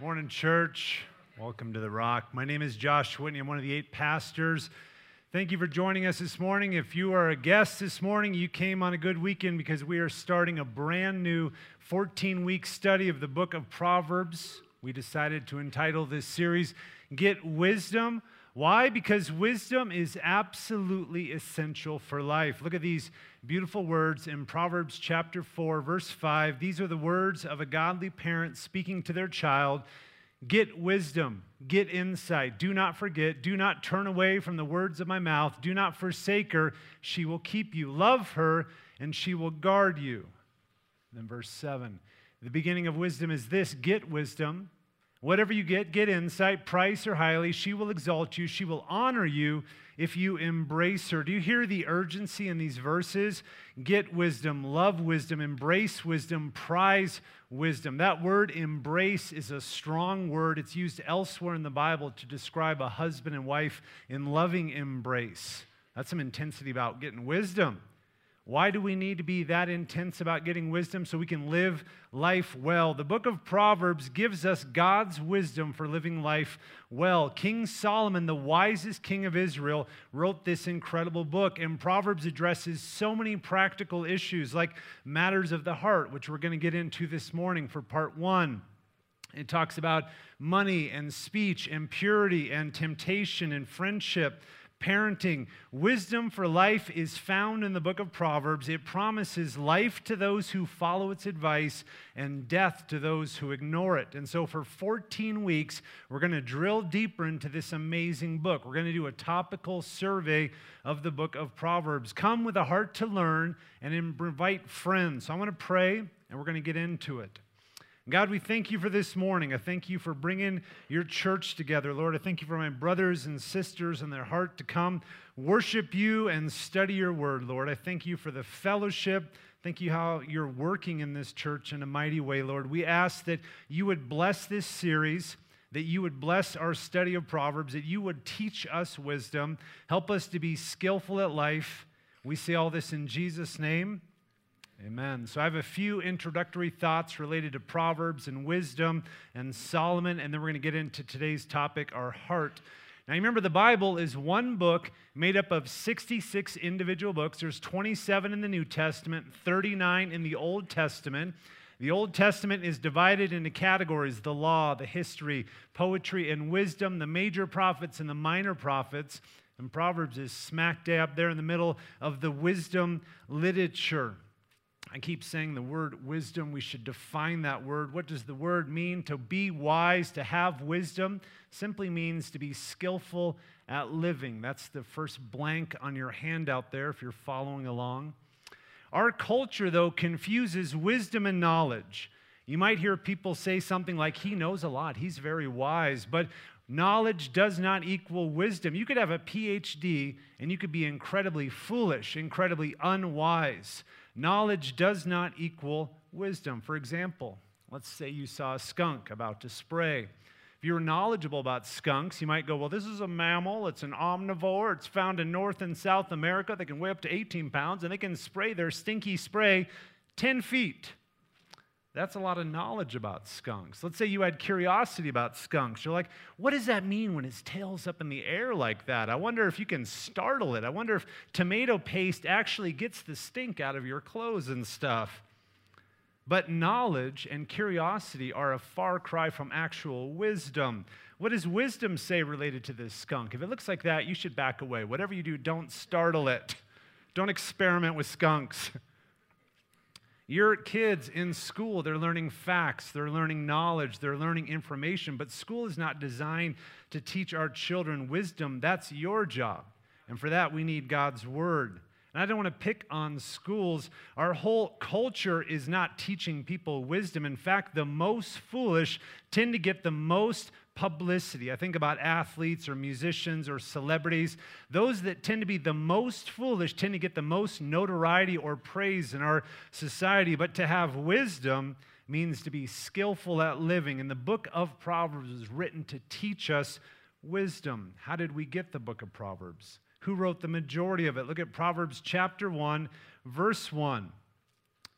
Morning, church. Welcome to The Rock. My name is Josh Whitney. I'm one of the 8 pastors. Thank you for joining us this morning. If you are a guest this morning, you came on a good weekend because we are starting a brand new 14-week study of the book of Proverbs. We decided to entitle this series, Get Wisdom. Why? Because wisdom is absolutely essential for life. Look at these beautiful words in Proverbs chapter 4, verse 5. These are the words of a godly parent speaking to their child. Get wisdom, get insight. Do not forget, do not turn away from the words of my mouth. Do not forsake her. She will keep you. Love her, and she will guard you. Then verse 7. The beginning of wisdom is this: get wisdom. Whatever you get insight, price or highly. She will exalt you. She will honor you if you embrace her. Do you hear the urgency in these verses? Get wisdom, love wisdom, embrace wisdom, prize wisdom. That word embrace is a strong word. It's used elsewhere in the Bible to describe a husband and wife in loving embrace. That's some intensity about getting wisdom. Why do we need to be that intense about getting wisdom? So we can live life well. The book of Proverbs gives us God's wisdom for living life well. King Solomon, the wisest king of Israel, wrote this incredible book. And Proverbs addresses so many practical issues like matters of the heart, which we're going to get into this morning for part 1. It talks about money and speech and purity and temptation and friendship, parenting. Wisdom for life is found in the book of Proverbs. It promises life to those who follow its advice and death to those who ignore it. And so for 14 weeks, we're going to drill deeper into this amazing book. We're going to do a topical survey of the book of Proverbs. Come with a heart to learn and invite friends. So I want to pray, and we're going to get into it. God, we thank you for this morning. I thank you for bringing your church together. Lord, I thank you for my brothers and sisters and their heart to come worship you and study your word, Lord. I thank you for the fellowship. Thank you how you're working in this church in a mighty way, Lord. We ask that you would bless this series, that you would bless our study of Proverbs, that you would teach us wisdom, help us to be skillful at life. We say all this in Jesus' name. Amen. So I have a few introductory thoughts related to Proverbs and wisdom and Solomon, and then we're going to get into today's topic, our heart. Now, you remember the Bible is one book made up of 66 individual books. There's 27 in the New Testament, 39 in the Old Testament. The Old Testament is divided into categories: the law, the history, poetry, and wisdom, the major prophets and the minor prophets. And Proverbs is smack dab there in the middle of the wisdom literature. I keep saying the word wisdom. We should define that word. What does the word mean? To be wise, to have wisdom, simply means to be skillful at living. That's the first blank on your handout there if you're following along. Our culture, though, confuses wisdom and knowledge. You might hear people say something like, he knows a lot, he's very wise, but knowledge does not equal wisdom. You could have a PhD and you could be incredibly foolish, incredibly unwise. Knowledge does not equal wisdom. For example, let's say you saw a skunk about to spray. If you were knowledgeable about skunks, you might go, well, this is a mammal, it's an omnivore, it's found in North and South America, they can weigh up to 18 pounds, and they can spray their stinky spray 10 feet. That's a lot of knowledge about skunks. Let's say you had curiosity about skunks. You're like, what does that mean when his tail's up in the air like that? I wonder if you can startle it. I wonder if tomato paste actually gets the stink out of your clothes and stuff. But knowledge and curiosity are a far cry from actual wisdom. What does wisdom say related to this skunk? If it looks like that, you should back away. Whatever you do, don't startle it. Don't experiment with skunks. Your kids in school, they're learning facts, they're learning knowledge, they're learning information, but school is not designed to teach our children wisdom. That's your job. And for that, we need God's word. And I don't want to pick on schools. Our whole culture is not teaching people wisdom. In fact, the most foolish tend to get the most publicity. I think about athletes or musicians or celebrities. Those that tend to be the most foolish tend to get the most notoriety or praise in our society. But to have wisdom means to be skillful at living. And the book of Proverbs is written to teach us wisdom. How did we get the book of Proverbs? Who wrote the majority of it? Look at Proverbs chapter 1, verse 1.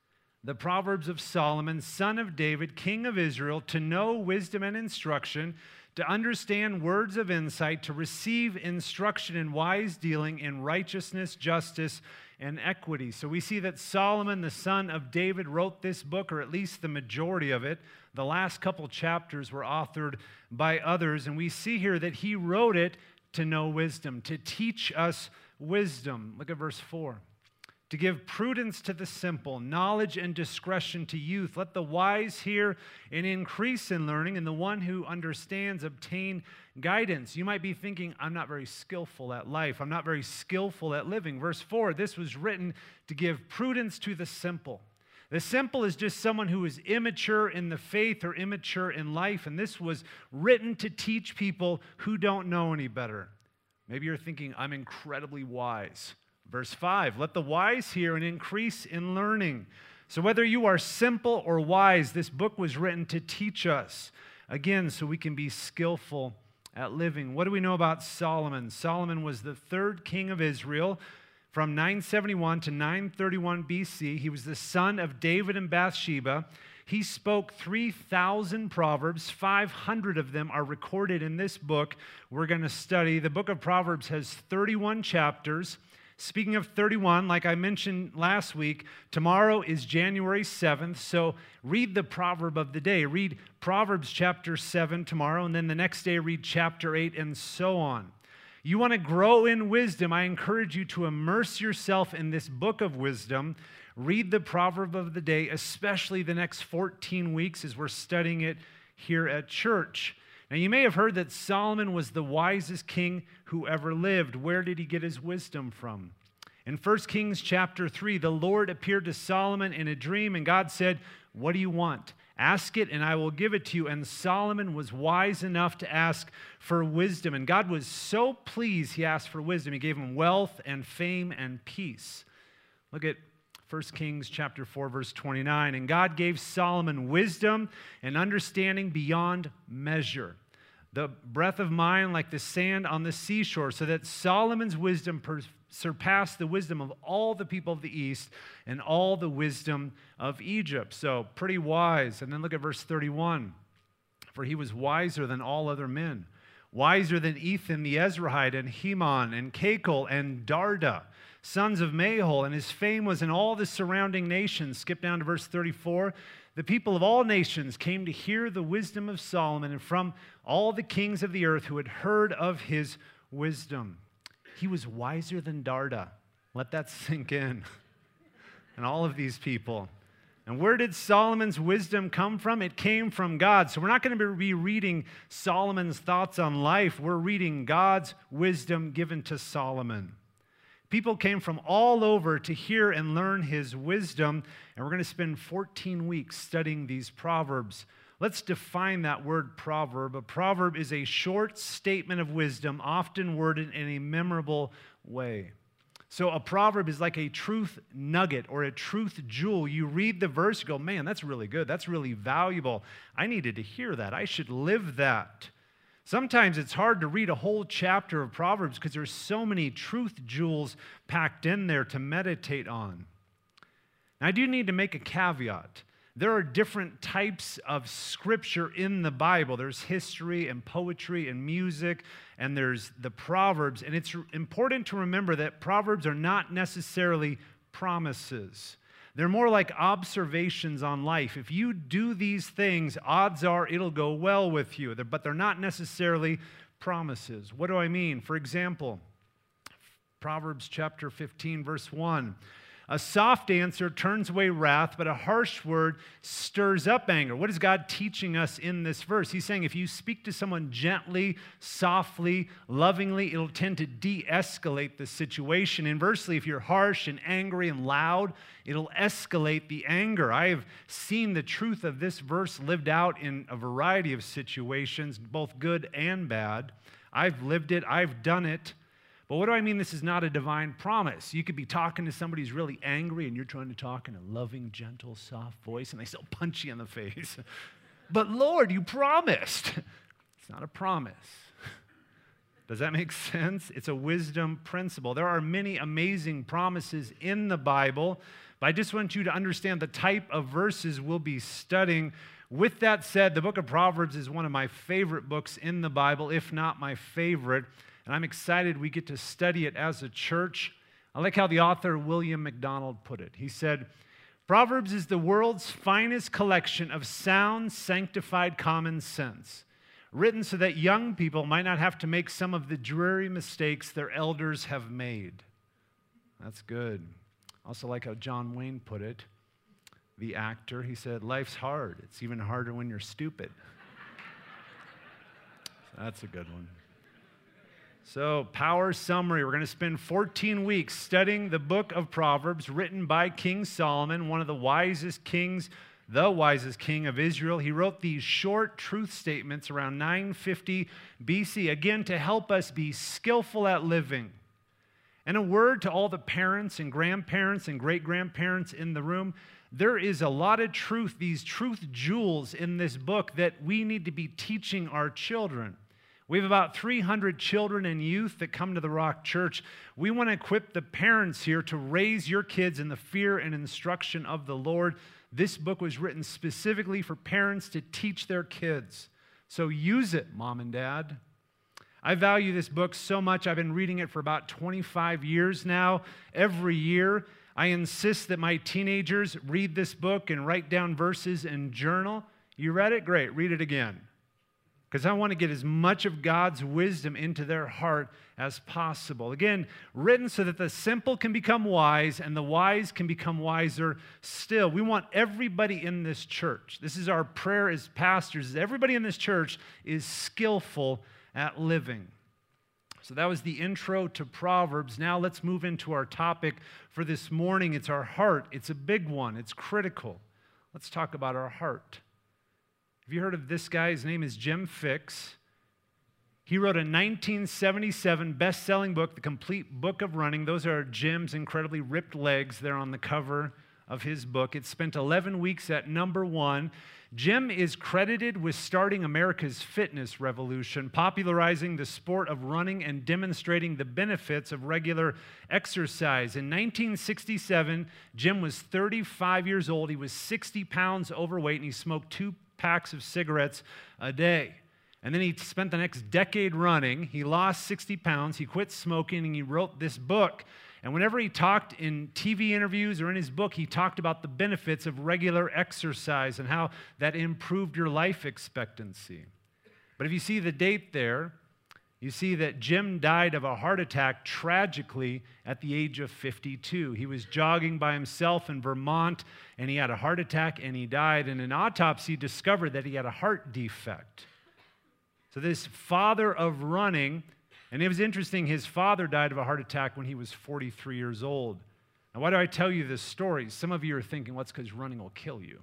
the Proverbs of Solomon, son of David, king of Israel, to know wisdom and instruction, to understand words of insight, to receive instruction in wise dealing, in righteousness, justice, and equity. So we see that Solomon, the son of David, wrote this book, or at least the majority of it. The last couple chapters were authored by others, and we see here that he wrote it to know wisdom, to teach us wisdom. Look at verse 4. To give prudence to the simple, knowledge and discretion to youth. Let the wise hear and increase in learning, and the one who understands obtain guidance. You might be thinking, I'm not very skillful at life. I'm not very skillful at living. Verse 4, this was written to give prudence to the simple. The simple is just someone who is immature in the faith or immature in life, and this was written to teach people who don't know any better. Maybe you're thinking, I'm incredibly wise. Verse 5, let the wise hear and increase in learning. So whether you are simple or wise, this book was written to teach us, again, so we can be skillful at living. What do we know about Solomon? Solomon was the third king of Israel from 971 to 931 BC. He was the son of David and Bathsheba. He spoke 3,000 proverbs. 500 of them are recorded in this book we're going to study. The book of Proverbs has 31 chapters. Speaking of 31, like I mentioned last week, tomorrow is January 7th, so read the proverb of the day. Read Proverbs chapter 7 tomorrow, and then the next day read chapter 8, and so on. You want to grow in wisdom, I encourage you to immerse yourself in this book of wisdom. Read the proverb of the day, especially the next 14 weeks as we're studying it here at church. Now, you may have heard that Solomon was the wisest king who ever lived. Where did he get his wisdom from? In 1 Kings chapter 3, the Lord appeared to Solomon in a dream, and God said, what do you want? Ask it, and I will give it to you. And Solomon was wise enough to ask for wisdom. And God was so pleased he asked for wisdom. He gave him wealth and fame and peace. Look at 1 Kings chapter 4, verse 29. And God gave Solomon wisdom and understanding beyond measure, the breadth of mind like the sand on the seashore, so that Solomon's wisdom surpassed the wisdom of all the people of the East and all the wisdom of Egypt. So pretty wise. And then look at verse 31. For he was wiser than all other men, wiser than Ethan the Ezrahite and Heman and Cakol and Darda, sons of Mahol, and his fame was in all the surrounding nations. Skip down to verse 34. The people of all nations came to hear the wisdom of Solomon, and from all the kings of the earth who had heard of his wisdom. He was wiser than Darda. Let that sink in. And all of these people. And where did Solomon's wisdom come from? It came from God. So we're not going to be reading Solomon's thoughts on life. We're reading God's wisdom given to Solomon. People came from all over to hear and learn his wisdom, and we're going to spend 14 weeks studying these proverbs. Let's define that word proverb. A proverb is a short statement of wisdom, often worded in a memorable way. So a proverb is like a truth nugget or a truth jewel. You read the verse, you go, man, that's really good. That's really valuable. I needed to hear that. I should live that. Sometimes it's hard to read a whole chapter of Proverbs because there's so many truth jewels packed in there to meditate on. Now, I do need to make a caveat. There are different types of scripture in the Bible. There's history and poetry and music, and there's the Proverbs. And it's important to remember that Proverbs are not necessarily promises. They're more like observations on life. If you do these things, odds are it'll go well with you. But they're not necessarily promises. What do I mean? For example, Proverbs chapter 15, verse 1. A soft answer turns away wrath, but a harsh word stirs up anger. What is God teaching us in this verse? He's saying if you speak to someone gently, softly, lovingly, it'll tend to de-escalate the situation. Inversely, if you're harsh and angry and loud, it'll escalate the anger. I have seen the truth of this verse lived out in a variety of situations, both good and bad. I've lived it. I've done it. But what do I mean this is not a divine promise? You could be talking to somebody who's really angry and you're trying to talk in a loving, gentle, soft voice and they still punch you in the face. But Lord, you promised. It's not a promise. Does that make sense? It's a wisdom principle. There are many amazing promises in the Bible, But I just want you to understand the type of verses we'll be studying. With that said, the book of Proverbs is one of my favorite books in the Bible, if not my favorite, and I'm excited we get to study it as a church. I like how the author William MacDonald put it. He said, Proverbs is the world's finest collection of sound, sanctified common sense, written so that young people might not have to make some of the dreary mistakes their elders have made. That's good. Also like how John Wayne put it, the actor. He said, life's hard. It's even harder when you're stupid. That's a good one. So, power summary. We're going to spend 14 weeks studying the book of Proverbs written by King Solomon, one of the wisest kings, the wisest king of Israel. He wrote these short truth statements around 950 BC, again, to help us be skillful at living. And a word to all the parents and grandparents and great-grandparents in the room, there is a lot of truth, these truth jewels in this book that we need to be teaching our children. We have about 300 children and youth that come to the Rock Church. We want to equip the parents here to raise your kids in the fear and instruction of the Lord. This book was written specifically for parents to teach their kids. So use it, Mom and Dad. I value this book so much. I've been reading it for about 25 years now. Every year, I insist that my teenagers read this book and write down verses and journal. You read it? Great. Read it again. Because I want to get as much of God's wisdom into their heart as possible. Again, written so that the simple can become wise and the wise can become wiser still. We want everybody in this church. This is our prayer as pastors. Everybody in this church is skillful at living. So that was the intro to Proverbs. Now let's move into our topic for this morning. It's our heart. It's a big one. It's critical. Let's talk about our heart. Have you heard of this guy? His name is Jim Fixx. He wrote a 1977 best-selling book, The Complete Book of Running. Those are Jim's incredibly ripped legs there on the cover of his book. It spent 11 weeks at #1. Jim is credited with starting America's fitness revolution, popularizing the sport of running and demonstrating the benefits of regular exercise. In 1967, Jim was 35 years old. He was 60 pounds overweight, and he smoked 2 packs of cigarettes a day. And then he spent the next decade running. He lost 60 pounds. He quit smoking, and he wrote this book. And whenever he talked in TV interviews or in his book, he talked about the benefits of regular exercise and how that improved your life expectancy. But if you see the date there, you see that Jim died of a heart attack tragically at the age of 52. He was jogging by himself in Vermont, and he had a heart attack, and he died. And an autopsy discovered that he had a heart defect. So this father of running, and it was interesting, his father died of a heart attack when he was 43 years old. Now, why do I tell you this story? Some of you are thinking, well, it's because running will kill you.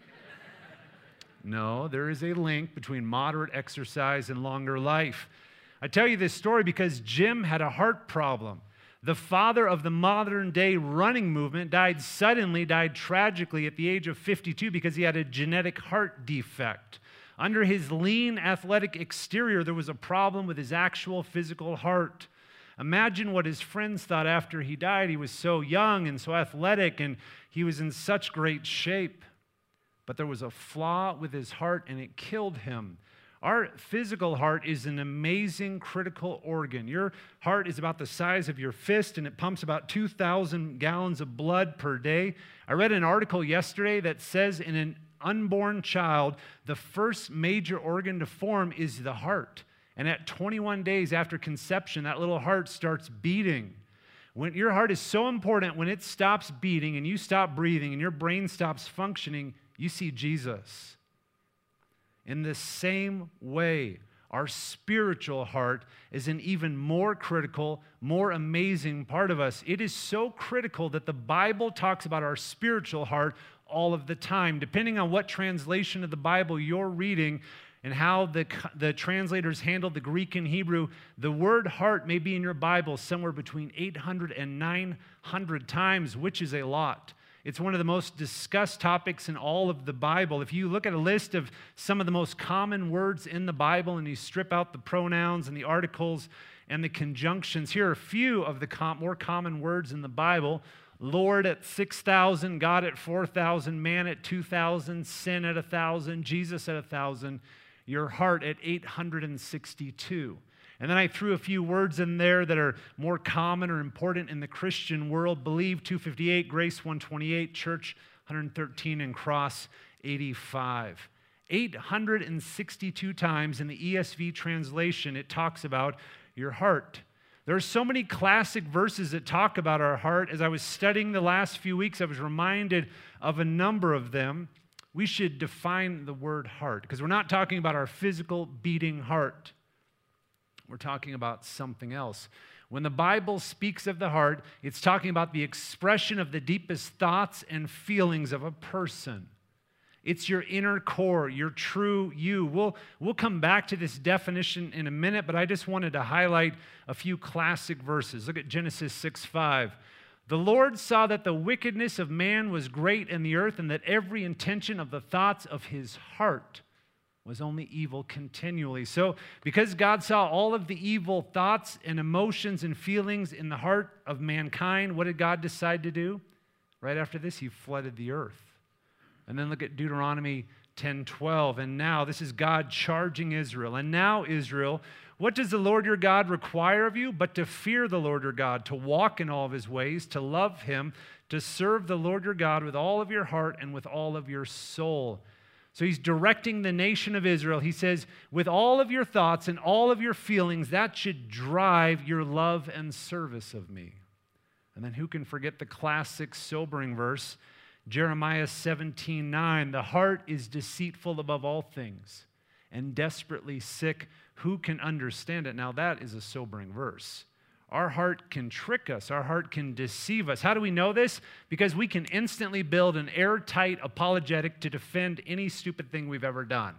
No, there is a link between moderate exercise and longer life. I tell you this story because Jim had a heart problem. The father of the modern-day running movement died tragically at the age of 52 because he had a genetic heart defect. Under his lean, athletic exterior, there was a problem with his actual physical heart. Imagine what his friends thought after he died. He was so young and so athletic, and he was in such great shape. But there was a flaw with his heart, and it killed him. Our physical heart is an amazing critical organ. Your heart is about the size of your fist, and it pumps about 2,000 gallons of blood per day. I read an article yesterday that says in an unborn child, the first major organ to form is the heart. And at 21 days after conception, that little heart starts beating. When your heart is so important, when it stops beating and you stop breathing and your brain stops functioning, you see Jesus. In the same way, our spiritual heart is an even more critical, more amazing part of us. It is so critical that the Bible talks about our spiritual heart all of the time. Depending on what translation of the Bible you're reading and how the translators handled the Greek and Hebrew, the word heart may be in your Bible somewhere between 800 and 900 times, which is a lot. It's one of the most discussed topics in all of the Bible. If you look at a list of some of the most common words in the Bible and you strip out the pronouns and the articles and the conjunctions, here are a few of the more common words in the Bible: Lord at 6,000, God at 4,000, man at 2,000, sin at 1,000, Jesus at 1,000, your heart at 862. And then I threw a few words in there that are more common or important in the Christian world. Believe 258, grace 128, church 113, and cross 85. 862 times in the ESV translation it talks about your heart. There are so many classic verses that talk about our heart. As I was studying the last few weeks, I was reminded of a number of them. We should define the word heart, because we're not talking about our physical beating heart. We're talking about something else. When the Bible speaks of the heart, it's talking about the expression of the deepest thoughts and feelings of a person. It's your inner core, your true you. We'll come back to this definition in a minute, but I just wanted to highlight a few classic verses. Look at Genesis 6:5. The Lord saw that the wickedness of man was great in the earth, and that every intention of the thoughts of his heart was only evil continually. So, because God saw all of the evil thoughts and emotions and feelings in the heart of mankind, what did God decide to do? Right after this, he flooded the earth. And then look at Deuteronomy 10:12. And now, this is God charging Israel. And now, Israel, what does the Lord your God require of you? But to fear the Lord your God, to walk in all of his ways, to love him, to serve the Lord your God with all of your heart and with all of your soul. So he's directing the nation of Israel. He says, with all of your thoughts and all of your feelings, that should drive your love and service of me. And then who can forget the classic sobering verse, Jeremiah 17:9, the heart is deceitful above all things and desperately sick. Who can understand it? Now that is a sobering verse. Our heart can trick us. Our heart can deceive us. How do we know this? Because we can instantly build an airtight apologetic to defend any stupid thing we've ever done.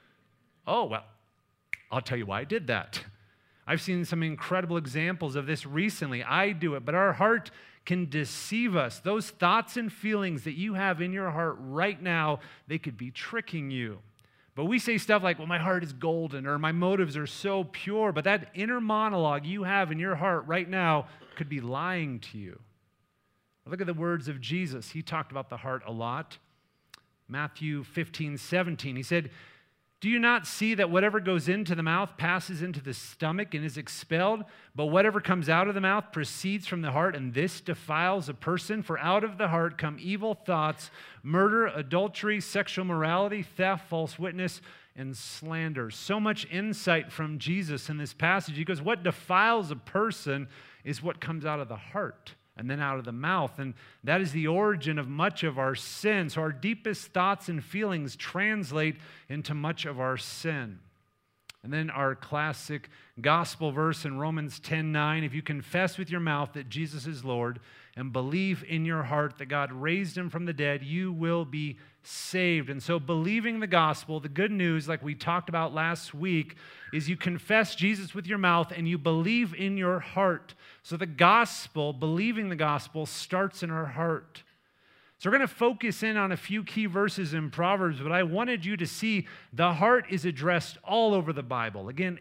Oh, well, I'll tell you why I did that. I've seen some incredible examples of this recently. I do it, but our heart can deceive us. Those thoughts and feelings that you have in your heart right now, they could be tricking you. But we say stuff like, well, my heart is golden, or my motives are so pure. But that inner monologue you have in your heart right now could be lying to you. Look at the words of Jesus. He talked about the heart a lot. Matthew 15:17. He said, do you not see that whatever goes into the mouth passes into the stomach and is expelled? But whatever comes out of the mouth proceeds from the heart, and this defiles a person. For out of the heart come evil thoughts, murder, adultery, sexual morality, theft, false witness, and slander. So much insight from Jesus in this passage. He goes, what defiles a person is what comes out of the heart and then out of the mouth. And that is the origin of much of our sin. So our deepest thoughts and feelings translate into much of our sin. And then our classic gospel verse in Romans 10:9, if you confess with your mouth that Jesus is Lord and believe in your heart that God raised him from the dead, you will be saved. And so believing the gospel, the good news, like we talked about last week, is you confess Jesus with your mouth and you believe in your heart. So the gospel, believing the gospel, starts in our heart. So we're going to focus in on a few key verses in Proverbs, but I wanted you to see the heart is addressed all over the Bible. Again,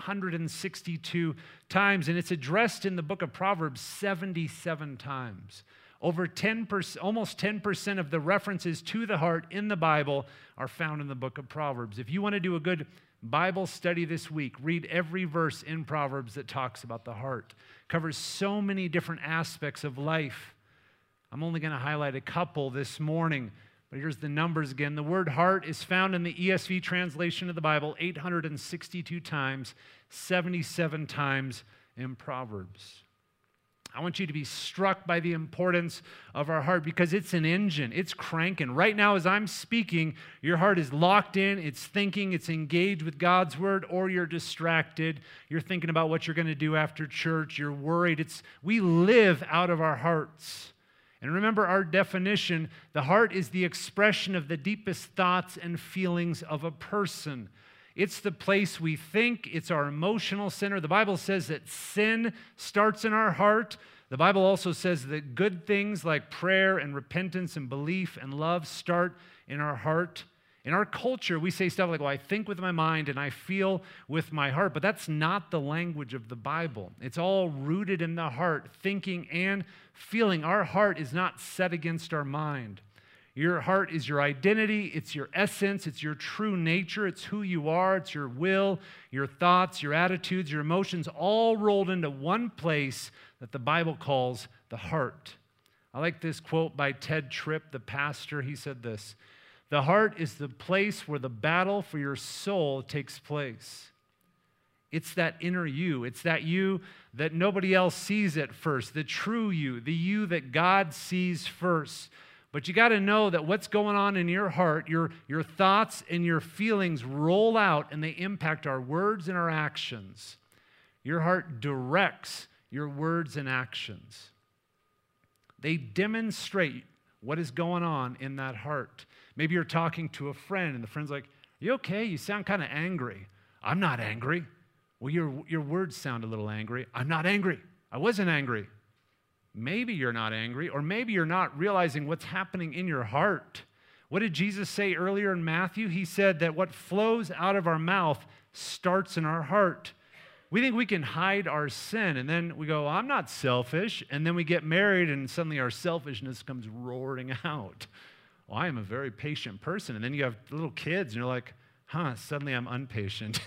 862 times, and it's addressed in the book of Proverbs 77 times. Over 10%, almost 10% of the references to the heart in the Bible are found in the book of Proverbs. If you want to do a good Bible study this week, read every verse in Proverbs that talks about the heart. It covers so many different aspects of life. I'm only going to highlight a couple this morning, but here's the numbers again. The word heart is found in the ESV translation of the Bible 862 times, 77 times in Proverbs. I want you to be struck by the importance of our heart because it's an engine. It's cranking. Right now, as I'm speaking, your heart is locked in. It's thinking. It's engaged with God's word, or you're distracted. You're thinking about what you're going to do after church. You're worried. We live out of our hearts. And remember our definition, the heart is the expression of the deepest thoughts and feelings of a person. It's the place we think. It's our emotional center. The Bible says that sin starts in our heart. The Bible also says that good things like prayer and repentance and belief and love start in our heart. In our culture, we say stuff like, well, I think with my mind and I feel with my heart, but that's not the language of the Bible. It's all rooted in the heart, thinking and feeling. Our heart is not set against our mind. Your heart is your identity, it's your essence, it's your true nature, it's who you are, it's your will, your thoughts, your attitudes, your emotions, all rolled into one place that the Bible calls the heart. I like this quote by Ted Tripp, the pastor. He said this: "The heart is the place where the battle for your soul takes place." It's that inner you. It's that you that nobody else sees at first, the true you, the you that God sees first. But you got to know that what's going on in your heart, your thoughts and your feelings roll out and they impact our words and our actions. Your heart directs your words and actions. They demonstrate what is going on in that heart. Maybe you're talking to a friend and the friend's like, "Are you okay? You sound kind of angry." "I'm not angry." "Well, your words sound a little angry." "I'm not angry. I wasn't angry." Maybe you're not angry, or maybe you're not realizing what's happening in your heart. What did Jesus say earlier in Matthew? He said that what flows out of our mouth starts in our heart. We think we can hide our sin, and then we go, "Well, I'm not selfish," and then we get married, and suddenly our selfishness comes roaring out. "Well, I am a very patient person," and then you have little kids, and you're like, suddenly I'm impatient.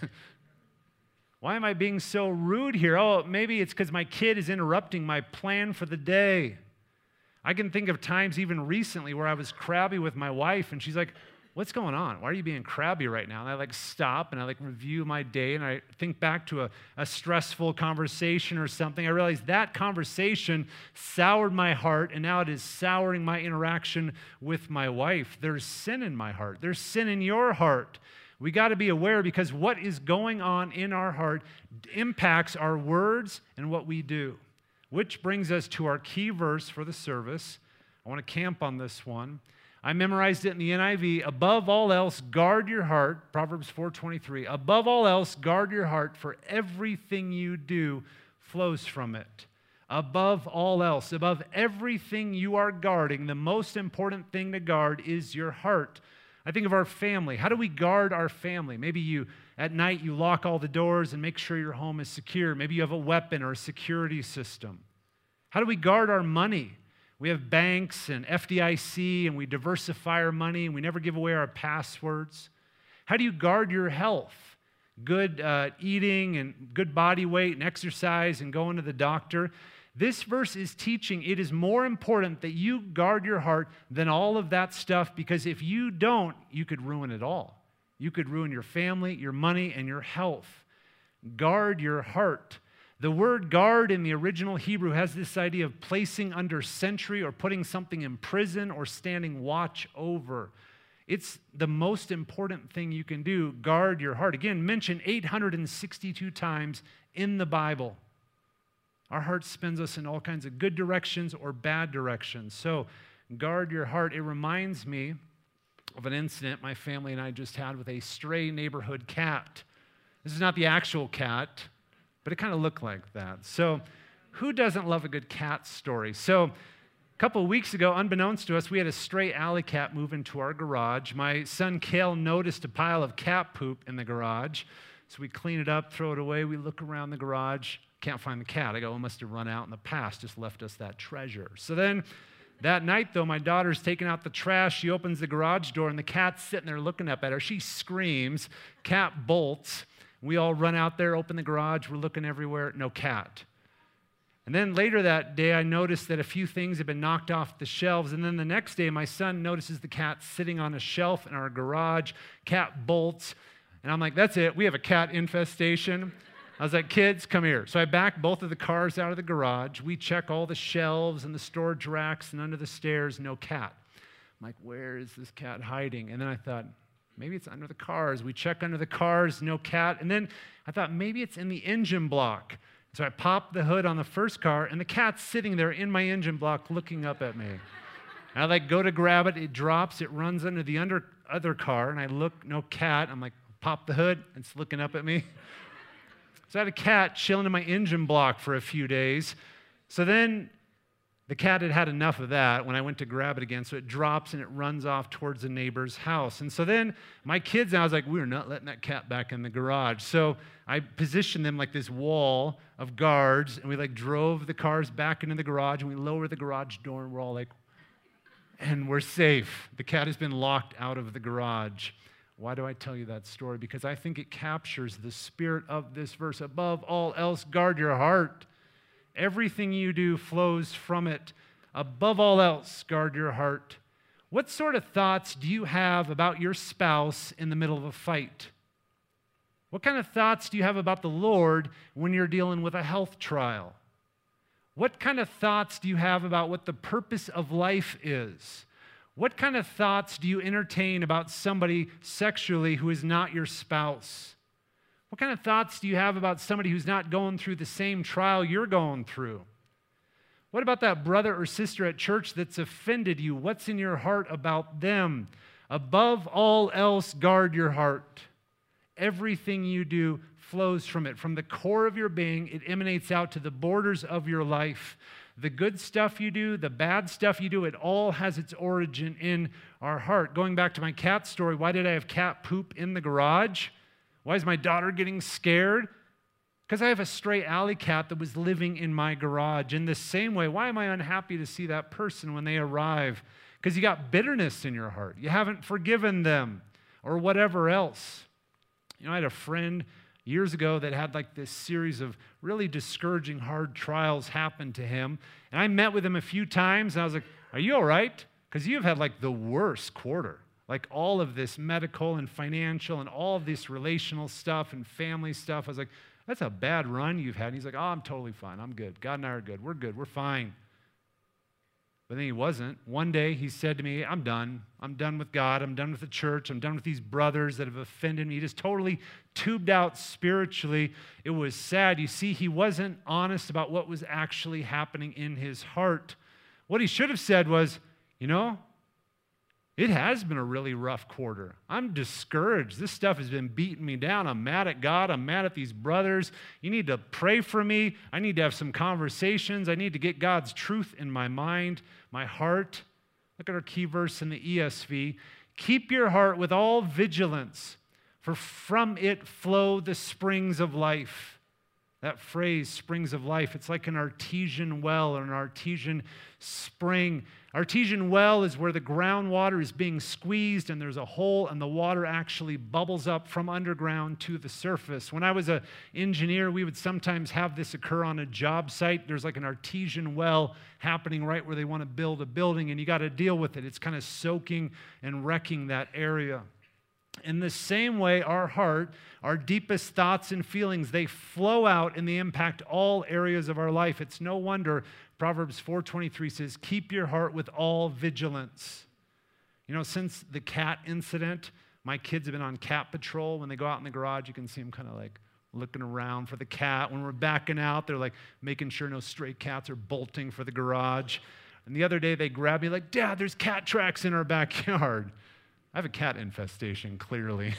Why am I being so rude here? Oh, maybe it's because my kid is interrupting my plan for the day. I can think of times even recently where I was crabby with my wife, and she's like, "What's going on? Why are you being crabby right now?" And I stop and I review my day, and I think back to a stressful conversation or something. I realize that conversation soured my heart, and now it is souring my interaction with my wife. There's sin in my heart. There's sin in your heart. We got to be aware, because what is going on in our heart impacts our words and what we do. Which brings us to our key verse for the service. I want to camp on this one. I memorized it in the NIV. "Above all else, guard your heart," Proverbs 4:23. "Above all else, guard your heart, for everything you do flows from it." Above all else, above everything you are guarding, the most important thing to guard is your heart. I think of our family. How do we guard our family? Maybe at night you lock all the doors and make sure your home is secure. Maybe you have a weapon or a security system. How do we guard our money? We have banks and FDIC, and we diversify our money, and we never give away our passwords. How do you guard your health? Good eating and good body weight and exercise and going to the doctor. This verse is teaching it is more important that you guard your heart than all of that stuff, because if you don't, you could ruin it all. You could ruin your family, your money, and your health. Guard your heart. The word guard in the original Hebrew has this idea of placing under sentry or putting something in prison or standing watch over. It's the most important thing you can do. Guard your heart. Again, mentioned 862 times in the Bible. Our heart spins us in all kinds of good directions or bad directions. So guard your heart. It reminds me of an incident my family and I just had with a stray neighborhood cat. This is not the actual cat, but it kind of looked like that. So who doesn't love a good cat story? So a couple of weeks ago, unbeknownst to us, we had a stray alley cat move into our garage. My son Kale noticed a pile of cat poop in the garage. So we clean it up, throw it away. We look around the garage. Can't find the cat. I go, it must have run out in the past, just left us that treasure. So then that night, though, my daughter's taking out the trash. She opens the garage door, and the cat's sitting there looking up at her. She screams. Cat bolts. We all run out there, open the garage. We're looking everywhere. No cat. And then later that day, I noticed that a few things had been knocked off the shelves. And then the next day, my son notices the cat sitting on a shelf in our garage. Cat bolts. And I'm like, that's it. We have a cat infestation. I was like, kids, come here. So I back both of the cars out of the garage. We check all the shelves and the storage racks and under the stairs, no cat. I'm like, where is this cat hiding? And then I thought, maybe it's under the cars. We check under the cars, no cat. And then I thought, maybe it's in the engine block. So I popped the hood on the first car, and the cat's sitting there in my engine block looking up at me. And I go to grab it. It drops. It runs under the other car, and I look, no cat. I'm like, pop the hood. It's looking up at me. So I had a cat chilling in my engine block for a few days. So then The cat had had enough of that when I went to grab it again, so it drops and it runs off towards the neighbor's house. And so then my kids, and I was like, we're not letting that cat back in the garage. So I positioned them like this wall of guards, and we like drove the cars back into the garage, and we lowered the garage door, and we're all like, and we're safe. The cat has been locked out of the garage. Why do I tell you that story? Because I think it captures the spirit of this verse. Above all else, guard your heart. Everything you do flows from it. Above all else, guard your heart. What sort of thoughts do you have about your spouse in the middle of a fight? What kind of thoughts do you have about the Lord when you're dealing with a health trial? What kind of thoughts do you have about what the purpose of life is? What kind of thoughts do you entertain about somebody sexually who is not your spouse? What kind of thoughts do you have about somebody who's not going through the same trial you're going through? What about that brother or sister at church that's offended you? What's in your heart about them? Above all else, guard your heart. Everything you do flows from it. From the core of your being, it emanates out to the borders of your life. The good stuff you do, the bad stuff you do, it all has its origin in our heart. Going back to my cat story, why did I have cat poop in the garage? Why is my daughter getting scared? Because I have a stray alley cat that was living in my garage. In the same way, why am I unhappy to see that person when they arrive? Because you got bitterness in your heart. You haven't forgiven them or whatever else. You know, I had a friend years ago that had like this series of really discouraging, hard trials happen to him. And I met with him a few times, and I was like, are you all right? Because you've had like the worst quarter. Like all of this medical and financial and all of this relational stuff and family stuff. I was like, that's a bad run you've had. And he's like, oh, I'm totally fine. I'm good. God and I are good. We're fine. But then he wasn't. One day he said to me, I'm done. I'm done with God. I'm done with the church. I'm done with these brothers that have offended me. He just totally tubed out spiritually. It was sad. You see, he wasn't honest about what was actually happening in his heart. What he should have said was, you know, it has been a really rough quarter. I'm discouraged. This stuff has been beating me down. I'm mad at God. I'm mad at these brothers. You need to pray for me. I need to have some conversations. I need to get God's truth in my mind, my heart. Look at our key verse in the ESV. Keep your heart with all vigilance, for from it flow the springs of life. That phrase, springs of life, it's like an artesian well or an artesian spring. Artesian well is where the groundwater is being squeezed and there's a hole and the water actually bubbles up from underground to the surface. When I was an engineer, we would sometimes have this occur on a job site. There's like an artesian well happening right where they want to build a building, and you got to deal with it. It's kind of soaking and wrecking that area. In the same way, our heart, our deepest thoughts and feelings, they flow out and they impact all areas of our life. It's no wonder Proverbs 4:23 says, keep your heart with all vigilance. You know, since the cat incident, my kids have been on cat patrol. When they go out in the garage, you can see them kind of like looking around for the cat. When we're backing out, they're like making sure no stray cats are bolting for the garage. And the other day, they grabbed me like, Dad, there's cat tracks in our backyard. I have a cat infestation, clearly.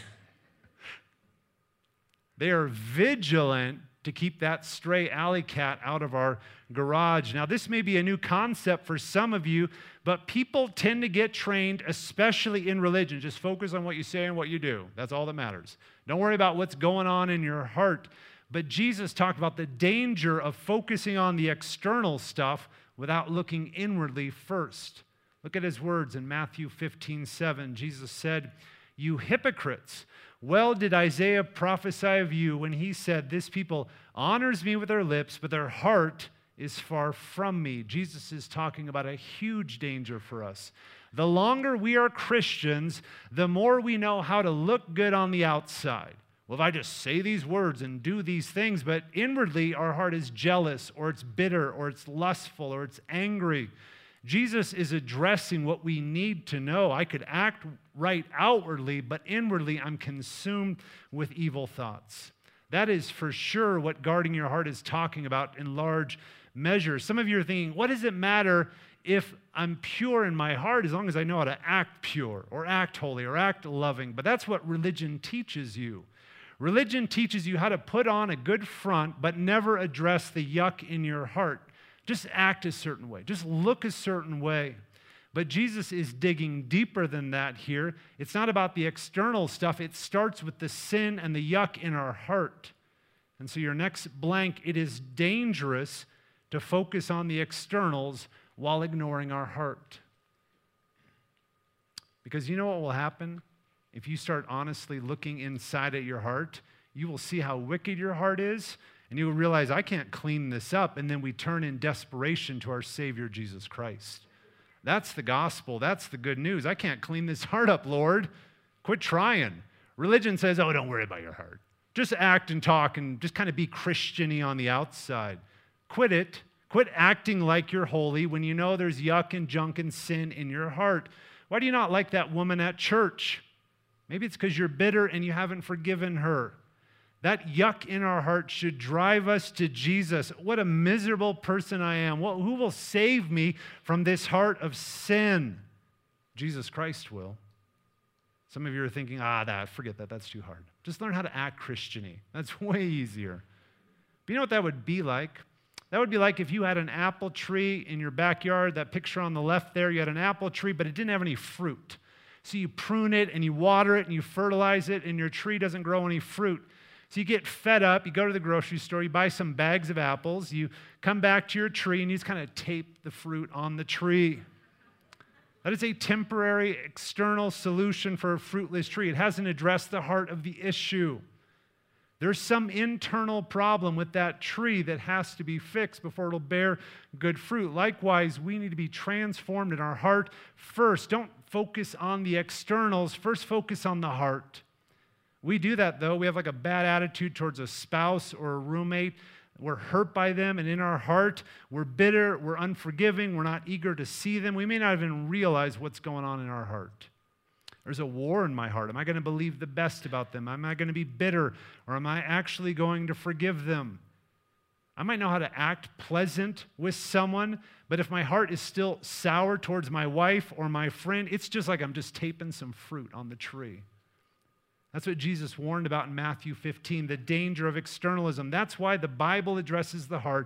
They are vigilant to keep that stray alley cat out of our garage. Now, this may be a new concept for some of you, but people tend to get trained, especially in religion. Just focus on what you say and what you do. That's all that matters. Don't worry about what's going on in your heart. But Jesus talked about the danger of focusing on the external stuff without looking inwardly first. Look at his words in Matthew 15:7. Jesus said, you hypocrites, well did Isaiah prophesy of you when he said, this people honors me with their lips, but their heart is far from me. Jesus is talking about a huge danger for us. The longer we are Christians, the more we know how to look good on the outside. Well, if I just say these words and do these things, but inwardly our heart is jealous, or it's bitter, or it's lustful, or it's angry. Jesus is addressing what we need to know. I could act right outwardly, but inwardly I'm consumed with evil thoughts. That is for sure what guarding your heart is talking about in large measure. Some of you are thinking, what does it matter if I'm pure in my heart as long as I know how to act pure or act holy or act loving? But that's what religion teaches you. Religion teaches you how to put on a good front but never address the yuck in your heart. Just act a certain way. Just look a certain way. But Jesus is digging deeper than that here. It's not about the external stuff. It starts with the sin and the yuck in our heart. And so your next blank, it is dangerous to focus on the externals while ignoring our heart. Because you know what will happen? If you start honestly looking inside at your heart, you will see how wicked your heart is, and you will realize, I can't clean this up, and then we turn in desperation to our Savior, Jesus Christ. That's the gospel. That's the good news. I can't clean this heart up, Lord. Quit trying. Religion says, oh, don't worry about your heart. Just act and talk and just kind of be Christian-y on the outside. Quit it. Quit acting like you're holy when you know there's yuck and junk and sin in your heart. Why do you not like that woman at church? Maybe it's because you're bitter and you haven't forgiven her. That yuck in our heart should drive us to Jesus. What a miserable person I am. Who will save me from this heart of sin? Jesus Christ will. Some of you are thinking, forget that. That's too hard. Just learn how to act Christian-y. That's way easier. But you know what that would be like? That would be like if you had an apple tree in your backyard. That picture on the left there, you had an apple tree, but it didn't have any fruit. So you prune it and you water it and you fertilize it, and your tree doesn't grow any fruit. So you get fed up, you go to the grocery store, you buy some bags of apples, you come back to your tree, and you just kind of tape the fruit on the tree. That is a temporary external solution for a fruitless tree. It hasn't addressed the heart of the issue. There's some internal problem with that tree that has to be fixed before it'll bear good fruit. Likewise, we need to be transformed in our heart first. Don't focus on the externals. First, focus on the heart. We do that, though. We have like a bad attitude towards a spouse or a roommate. We're hurt by them, and in our heart, we're bitter, we're unforgiving, we're not eager to see them. We may not even realize what's going on in our heart. There's a war in my heart. Am I going to believe the best about them? Am I going to be bitter, or am I actually going to forgive them? I might know how to act pleasant with someone, but if my heart is still sour towards my wife or my friend, it's just like I'm just taping some fruit on the tree. That's what Jesus warned about in Matthew 15, the danger of externalism. That's why the Bible addresses the heart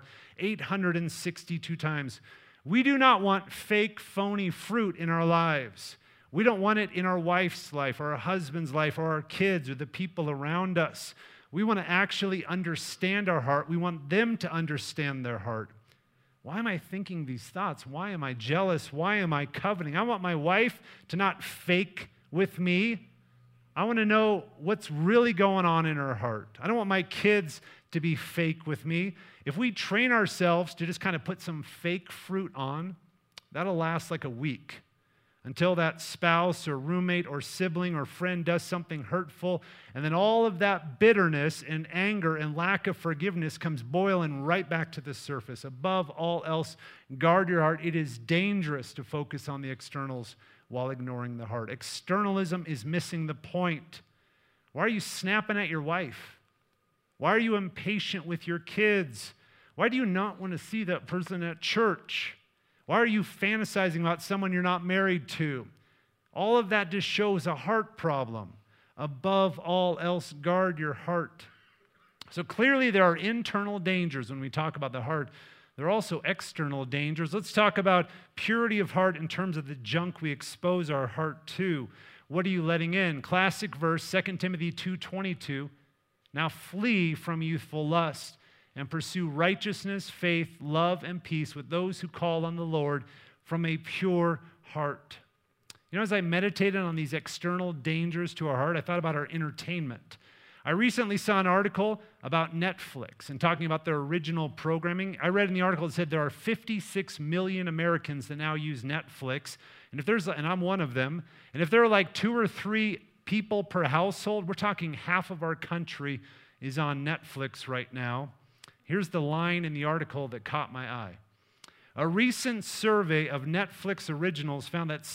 862 times. We do not want fake, phony fruit in our lives. We don't want it in our wife's life, or our husband's life, or our kids, or the people around us. We want to actually understand our heart. We want them to understand their heart. Why am I thinking these thoughts? Why am I jealous? Why am I coveting? I want my wife to not fake with me. I want to know what's really going on in her heart. I don't want my kids to be fake with me. If we train ourselves to just kind of put some fake fruit on, that'll last like a week until that spouse or roommate or sibling or friend does something hurtful, and then all of that bitterness and anger and lack of forgiveness comes boiling right back to the surface. Above all else, guard your heart. It is dangerous to focus on the externals while ignoring the heart. Externalism is missing the point. Why are you snapping at your wife? Why are you impatient with your kids? Why do you not want to see that person at church? Why are you fantasizing about someone you're not married to? All of that just shows a heart problem. Above all else, guard your heart. So clearly there are internal dangers when we talk about the heart. There are also external dangers. Let's talk about purity of heart in terms of the junk we expose our heart to. What are you letting in? Classic verse, 2 Timothy 2:22. Now flee from youthful lust and pursue righteousness, faith, love, and peace with those who call on the Lord from a pure heart. You know, as I meditated on these external dangers to our heart, I thought about our entertainment. I recently saw an article about Netflix and talking about their original programming. I read in the article it said there are 56 million Americans that now use Netflix, and I'm one of them. And if there are like 2 or 3 people per household, we're talking half of our country is on Netflix right now. Here's the line in the article that caught my eye. A recent survey of Netflix originals found that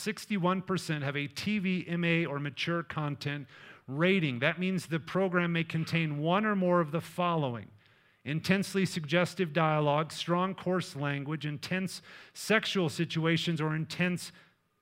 61% have a TV, MA, or mature content rating. That means the program may contain one or more of the following: intensely suggestive dialogue, strong coarse language, intense sexual situations, or intense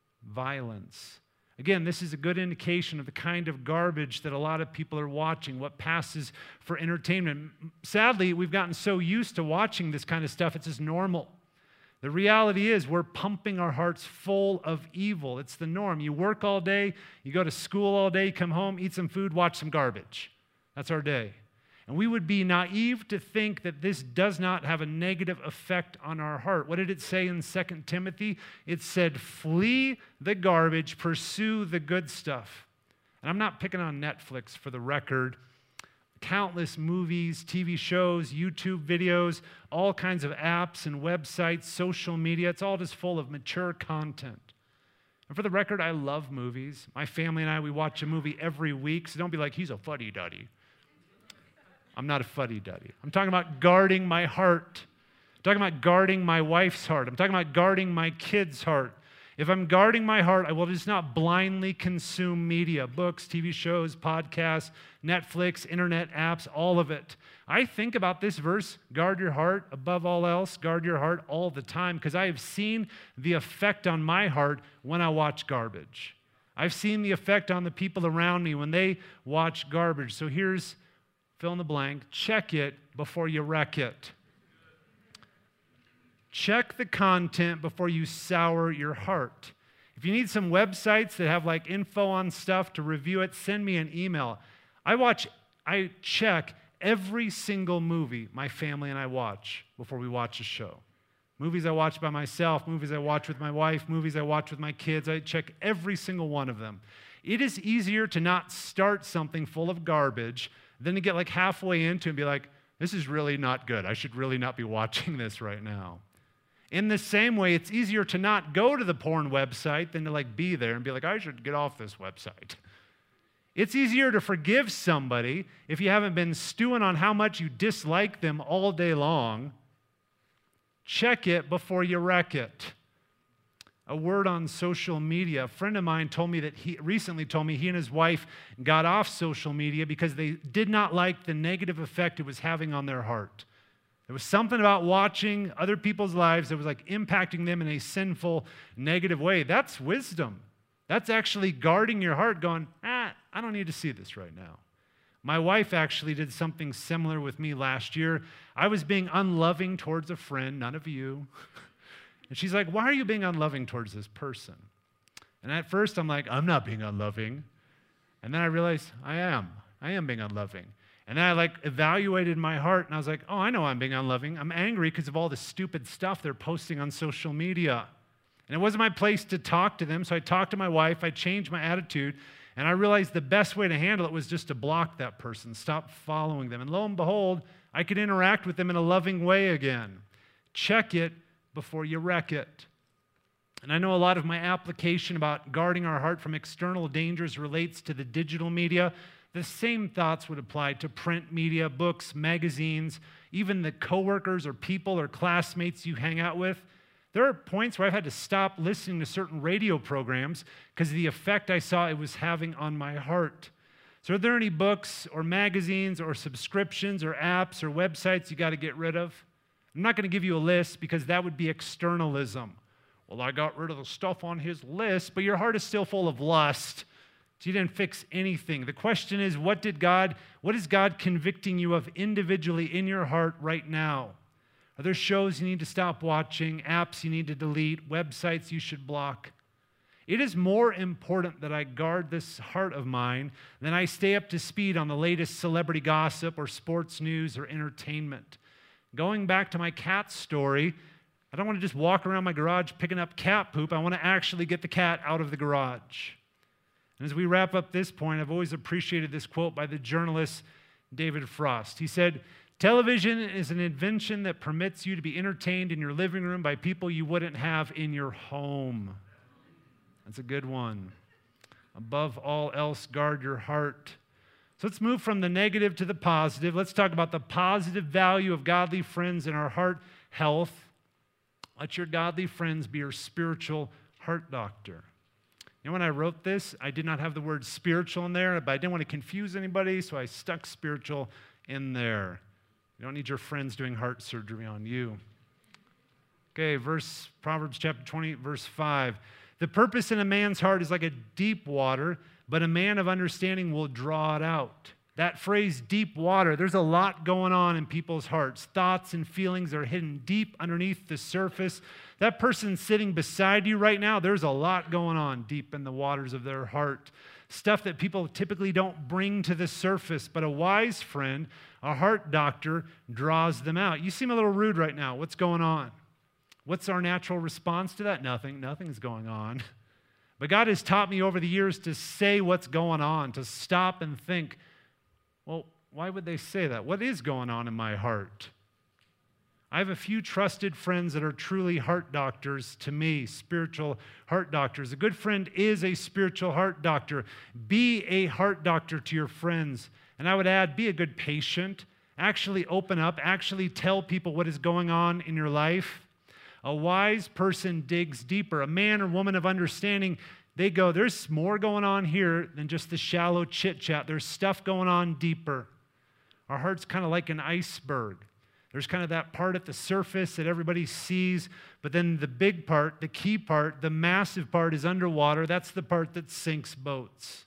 violence. Again, this is a good indication of the kind of garbage that a lot of people are watching, what passes for entertainment. Sadly, we've gotten so used to watching this kind of stuff, it's just normal. The reality is we're pumping our hearts full of evil. It's the norm. You work all day, you go to school all day, you come home, eat some food, watch some garbage. That's our day. And we would be naive to think that this does not have a negative effect on our heart. What did it say in 2 Timothy? It said, flee the garbage, pursue the good stuff. And I'm not picking on Netflix for the record. Countless movies, TV shows, YouTube videos, all kinds of apps and websites, social media. It's all just full of mature content. And for the record, I love movies. My family and I, we watch a movie every week, so don't be like, he's a fuddy-duddy. I'm not a fuddy-duddy. I'm talking about guarding my heart. I'm talking about guarding my wife's heart. I'm talking about guarding my kids' heart. If I'm guarding my heart, I will just not blindly consume media, books, TV shows, podcasts, Netflix, internet apps, all of it. I think about this verse, guard your heart above all else, guard your heart all the time, because I have seen the effect on my heart when I watch garbage. I've seen the effect on the people around me when they watch garbage. So here's fill in the blank, check it before you wreck it. Check the content before you sour your heart. If you need some websites that have like info on stuff to review it, send me an email. I check every single movie my family and I watch before we watch a show. Movies I watch by myself, movies I watch with my wife, movies I watch with my kids, I check every single one of them. It is easier to not start something full of garbage than to get like halfway into and be like, this is really not good. I should really not be watching this right now. In the same way, it's easier to not go to the porn website than to like be there and be like, I should get off this website. It's easier to forgive somebody if you haven't been stewing on how much you dislike them all day long. Check it before you wreck it. A word on social media. A friend of mine told me that he and his wife got off social media because they did not like the negative effect it was having on their heart. There was something about watching other people's lives that was like impacting them in a sinful, negative way. That's wisdom. That's actually guarding your heart, going, I don't need to see this right now. My wife actually did something similar with me last year. I was being unloving towards a friend, none of you. And she's like, why are you being unloving towards this person? And at first I'm like, I'm not being unloving. And then I realized I am being unloving. And then I like evaluated my heart and I was like, oh, I know I'm being unloving. I'm angry because of all the stupid stuff they're posting on social media. And it wasn't my place to talk to them, so I talked to my wife, I changed my attitude, and I realized the best way to handle it was just to block that person, stop following them. And lo and behold, I could interact with them in a loving way again. Check it before you wreck it. And I know a lot of my application about guarding our heart from external dangers relates to the digital media. The same thoughts would apply to print media, books, magazines, even the coworkers or people or classmates you hang out with. There are points where I've had to stop listening to certain radio programs because of the effect I saw it was having on my heart. So are there any books or magazines or subscriptions or apps or websites you got to get rid of? I'm not going to give you a list because that would be externalism. Well, I got rid of the stuff on his list, but your heart is still full of lust. So you didn't fix anything. The question is, what is God convicting you of individually in your heart right now? Are there shows you need to stop watching, apps you need to delete, websites you should block? It is more important that I guard this heart of mine than I stay up to speed on the latest celebrity gossip or sports news or entertainment. Going back to my cat story, I don't want to just walk around my garage picking up cat poop. I want to actually get the cat out of the garage. And as we wrap up this point, I've always appreciated this quote by the journalist David Frost. He said, television is an invention that permits you to be entertained in your living room by people you wouldn't have in your home. That's a good one. Above all else, guard your heart. So let's move from the negative to the positive. Let's talk about the positive value of godly friends in our heart health. Let your godly friends be your spiritual heart doctor. You know, when I wrote this, I did not have the word spiritual in there, but I didn't want to confuse anybody, so I stuck spiritual in there. You don't need your friends doing heart surgery on you. Okay, Proverbs chapter 20, verse 5. The purpose in a man's heart is like a deep water, but a man of understanding will draw it out. That phrase, deep water, there's a lot going on in people's hearts. Thoughts and feelings are hidden deep underneath the surface. That person sitting beside you right now, there's a lot going on deep in the waters of their heart. Stuff that people typically don't bring to the surface, but a wise friend, a heart doctor, draws them out. You seem a little rude right now. What's going on? What's our natural response to that? Nothing. Nothing's going on. But God has taught me over the years to say what's going on, to stop and think, well, why would they say that? What is going on in my heart? I have a few trusted friends that are truly heart doctors to me, spiritual heart doctors. A good friend is a spiritual heart doctor. Be a heart doctor to your friends. And I would add, be a good patient. Actually open up. Actually tell people what is going on in your life. A wise person digs deeper. A man or woman of understanding, they go, there's more going on here than just the shallow chit-chat. There's stuff going on deeper. Our heart's kind of like an iceberg. There's kind of that part at the surface that everybody sees, but then the big part, the key part, the massive part is underwater. That's the part that sinks boats.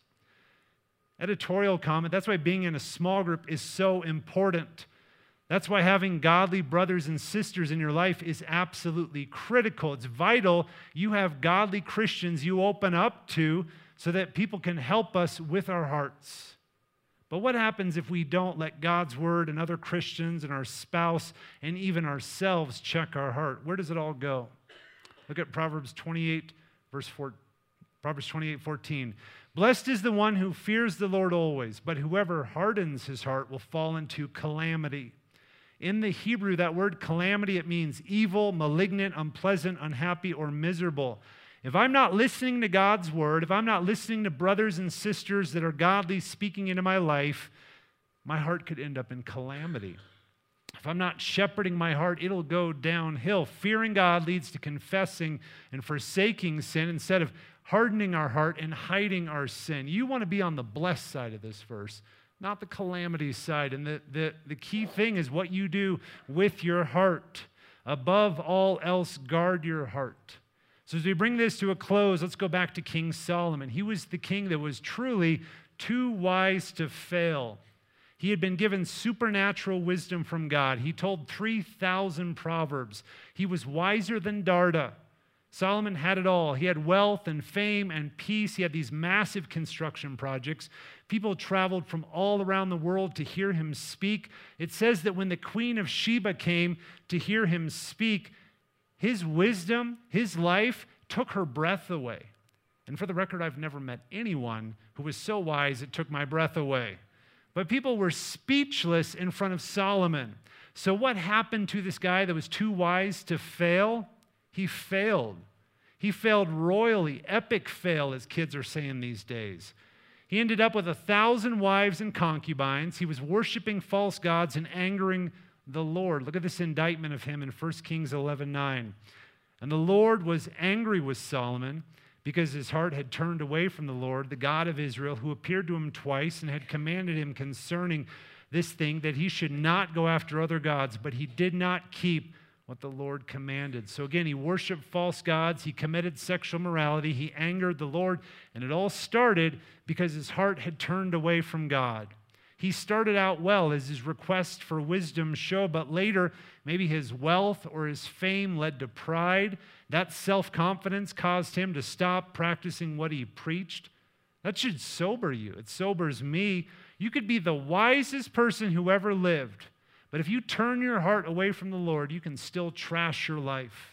Editorial comment, that's why being in a small group is so important. That's why having godly brothers and sisters in your life is absolutely critical. It's vital you have godly Christians you open up to so that people can help us with our hearts. But what happens if we don't let God's word and other Christians and our spouse and even ourselves check our heart? Where does it all go? Look at Proverbs 28, verse 4. Proverbs 28:14. Blessed is the one who fears the Lord always, but whoever hardens his heart will fall into calamity. In the Hebrew, that word calamity, it means evil, malignant, unpleasant, unhappy, or miserable. If I'm not listening to God's word, if I'm not listening to brothers and sisters that are godly speaking into my life, my heart could end up in calamity. If I'm not shepherding my heart, it'll go downhill. Fearing God leads to confessing and forsaking sin instead of hardening our heart and hiding our sin. You want to be on the blessed side of this verse, not the calamity side. And the key thing is what you do with your heart. Above all else, guard your heart. So as we bring this to a close, let's go back to King Solomon. He was the king that was truly too wise to fail. He had been given supernatural wisdom from God. He told 3,000 proverbs. He was wiser than Darda. Solomon had it all. He had wealth and fame and peace. He had these massive construction projects. People traveled from all around the world to hear him speak. It says that when the Queen of Sheba came to hear him speak, his wisdom, his life took her breath away. And for the record, I've never met anyone who was so wise it took my breath away. But people were speechless in front of Solomon. So what happened to this guy that was too wise to fail? He failed. He failed royally, epic fail, as kids are saying these days. He ended up with 1,000 wives and concubines. He was worshiping false gods and angering the Lord. Look at this indictment of him in 1 Kings 11:9. And the Lord was angry with Solomon because his heart had turned away from the Lord, the God of Israel, who appeared to him twice and had commanded him concerning this thing that he should not go after other gods, but he did not keep what the Lord commanded. So again, he worshiped false gods, he committed sexual immorality, he angered the Lord, and it all started because his heart had turned away from God. He started out well, as his request for wisdom show, but later, maybe his wealth or his fame led to pride. That self-confidence caused him to stop practicing what he preached. That should sober you. It sobers me. You could be the wisest person who ever lived, but if you turn your heart away from the Lord, you can still trash your life.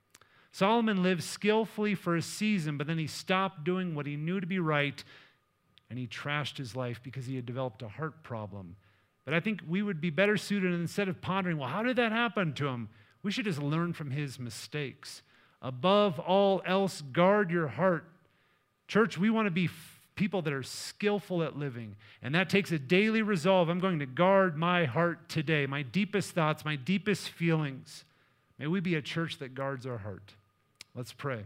Solomon lived skillfully for a season, but then he stopped doing what he knew to be right, and he trashed his life because he had developed a heart problem. But I think we would be better suited, instead of pondering, well, how did that happen to him? We should just learn from his mistakes. Above all else, guard your heart. Church, we want to be people that are skillful at living, and that takes a daily resolve. I'm going to guard my heart today, my deepest thoughts, my deepest feelings. May we be a church that guards our heart. Let's pray.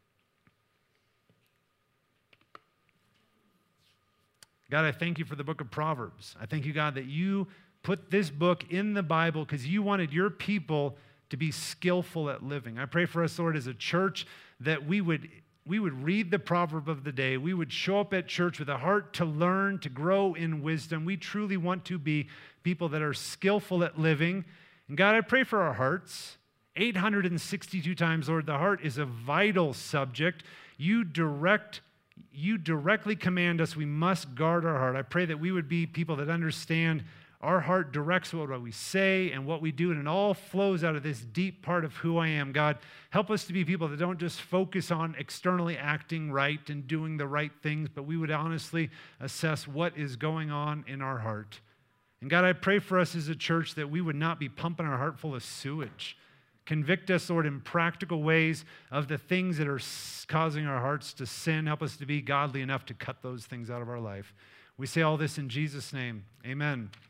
God, I thank you for the book of Proverbs. I thank you, God, that you put this book in the Bible because you wanted your people to be skillful at living. I pray for us, Lord, as a church, that we would we would read the proverb of the day. We would show up at church with a heart to learn, to grow in wisdom. We truly want to be people that are skillful at living. And God, I pray for our hearts. 862 times, Lord, the heart is a vital subject. You directly command us. We must guard our heart. I pray that we would be people that understand our heart directs what we say and what we do, and it all flows out of this deep part of who I am. God, help us to be people that don't just focus on externally acting right and doing the right things, but we would honestly assess what is going on in our heart. And God, I pray for us as a church that we would not be pumping our heart full of sewage. Convict us, Lord, in practical ways of the things that are causing our hearts to sin. Help us to be godly enough to cut those things out of our life. We say all this in Jesus' name. Amen.